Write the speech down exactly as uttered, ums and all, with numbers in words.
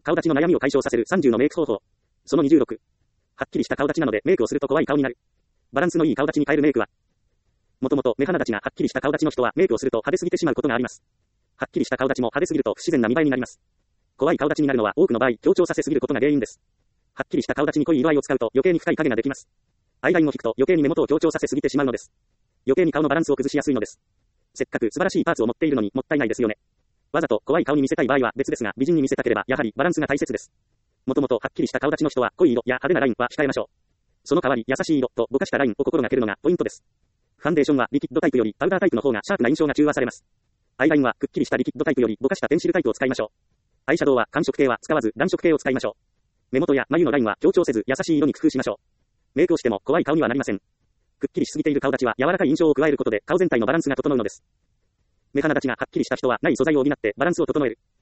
顔立ちの悩みを解消させるさんじゅうのメイク方法。そのにじゅうろく。はっきりした顔立ちなのでメイクをすると怖い顔になる。バランスのいい顔立ちに変えるメイクは、もともと目鼻立ちがはっきりした顔立ちの人はメイクをすると派手すぎてしまうことがあります。はっきりした顔立ちも派手すぎると不自然な見栄えになります。怖い顔立ちになるのは多くの場合、強調させすぎることが原因です。はっきりした顔立ちに濃い色合いを使うと余計に深い影ができます。アイラインを引くと余計に目元を強調させすぎてしまうのです。余計に顔のバランスを崩しやすいのです。せっかく素晴らしいパーツを持っているのにもったいないですよね。わざと怖い顔に見せたい場合は別ですが、美人に見せたければやはりバランスが大切です。もともとはっきりした顔立ちの人は濃い色や派手なラインは控えましょう。その代わり優しい色とぼかしたラインを心がけるのがポイントです。ファンデーションはリキッドタイプよりパウダータイプの方がシャープな印象が中和されます。アイラインはくっきりしたリキッドタイプよりぼかしたペンシルタイプを使いましょう。アイシャドウは寒色系は使わず暖色系を使いましょう。目元や眉のラインは強調せず優しい色に工夫しましょう。メイクをしても怖い顔にはなりません。くっきりしすぎている顔立ちは柔らかい印象を加えることで顔全体のバランスが整うのです。目鼻立ちがはっきりした人はない素材を補ってバランスを整える。